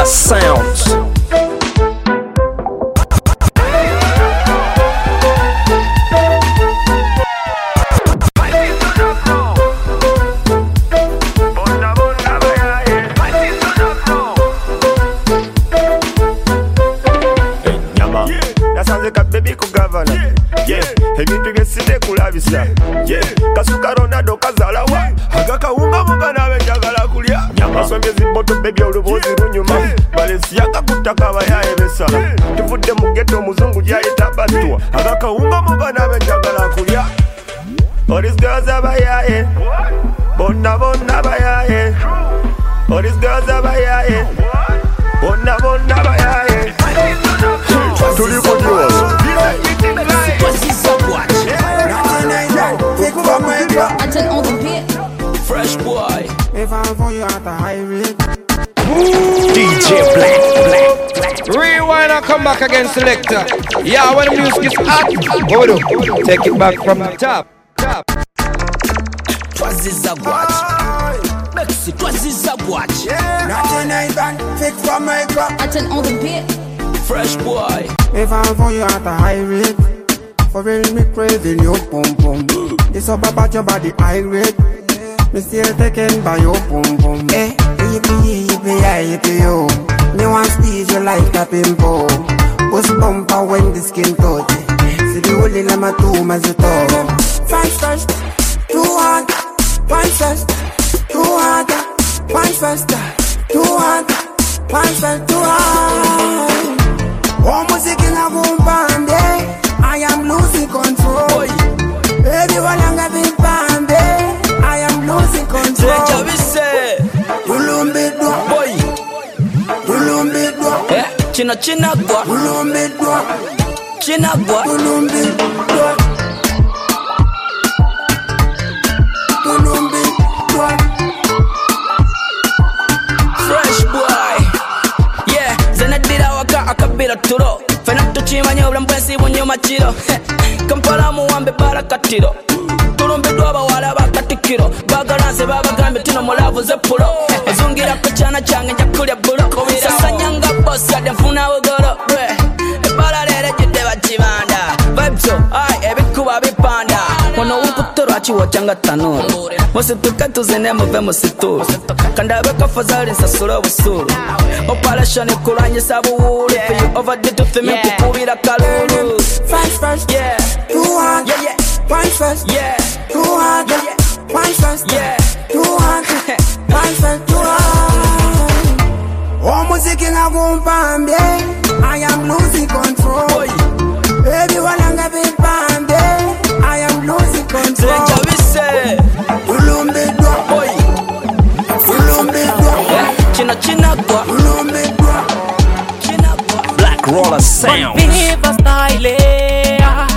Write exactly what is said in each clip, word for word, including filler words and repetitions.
Sounds. Kasuka Ronaldo kazalawa agakawunga munga nawe njagala kulya basomye zimboto baby olubozi lunyuma Balenciaga kutaka bayaye besa tuvudde mu ghetto muzungu yayita batwa agakawunga munga nawe njagala kulya all these girls abayaye bonna bonna bayaye all these girls abayaye bonna bonna bayaye tuli kudiwa I turn on the beat. Fresh boy. If I for you at a high rate. D J Black, Black, Black. Rewind and come back again, selector. Yeah, when the music is hot, what we do? Take it back from the top. Top. Twaziza watch. Mexi, Twaziza watch. ninety-nine band, fix for my crop. I turn on the beat. Fresh boy. If I for you at a high rate. For real, me craving your pum pum. This up about your body irate. Me still taken by your pum pum. Eh, yippee yippee yippee yo. Me want squeeze you like a pimple. Bust bumper when the skin touch. See the whole in my tomb as you talk. Fast first, too hard. Fast first, too hard. Fast first, too hard. Fast first, too hard. Oh, music in a boom band, eh. I am losing control. Boy. Baby, while I'm having fun, babe, I am losing control. Change we say. Ulumbi dwa. Boy. Ulumbi dwa. Eh, china china gwa. Ulumbi dwa. China gwa. Ulumbi dwa. Ulumbi dwa. Fresh boy. Yeah, zenadira waka akabira turo. Fena tuchimanya ulambwesi bunyuma chiro. Kampala muwambe barakatiro. Tulumbidwa abawala bakatikiro. Bagalanze babagambe tino mulavu zeppulo. Ozungira ku kyana kyange nja kulya bulo. Sasa nyanga boss yadde nfuna bugolo. Ebbala leero ejjudde bakibanda. Vibes ai ebikuba bipanda. Ono wukutorwa kiwo kyanga tanuro. Musituke tuzine muve mu situru. Kandabe kafazali nsasule obusulu. Operation ekulwanyisa buwuulu. For you overdid to fame kukubira kalulu. Fast first, Yeah. too hard. Yeah, yeah. Fast first, Yeah. too hard. Yeah, yeah. Fast first, Yeah. too hard. Fast first, too hard. Oh, music in a boom band, yeah. I am losing control. Boy. Baby, while I'm having fun, babe, I am losing control. Change we say. Ulumbi dwa. Boy. Ulumbi dwa. Eh, china china gwa. Ulumbi dwa. China gwa. Black Roller Sounds. Viva style, yeah.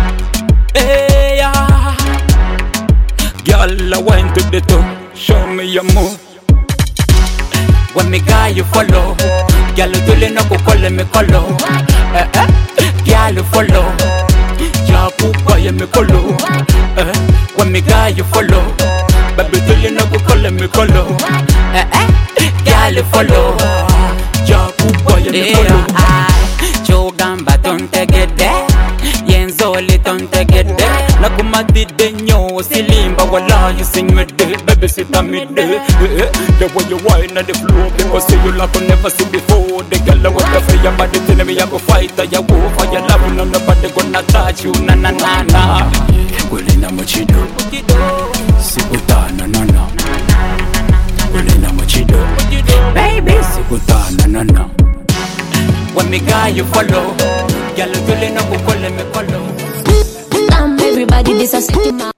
Yeah. Girl, I went to the top, show me your move. When me guy you follow, girl you dole no go call me follow. Eh eh, girl you follow, ya pupa ya me follow. Eh, when me guy you follow, baby dole no go call me follow. Eh eh, girl you follow, ya pupa ya me follow. Chogamba don't get there. Yenzoli don't get there. Nakumadide nyo silimba wala you sing me day. Baby sit on me day. The way you whine on the floor, because see you like I never see before. The girl with the fire body tell me I go fight. I go for your love, no nobody gonna touch you. Na na na na. Kulina machido, sikutana na na. Kulina machido, Baby, sikutana na na. when me guy you follow, girl you dole no go call me follow. Damn, everybody, this a city man.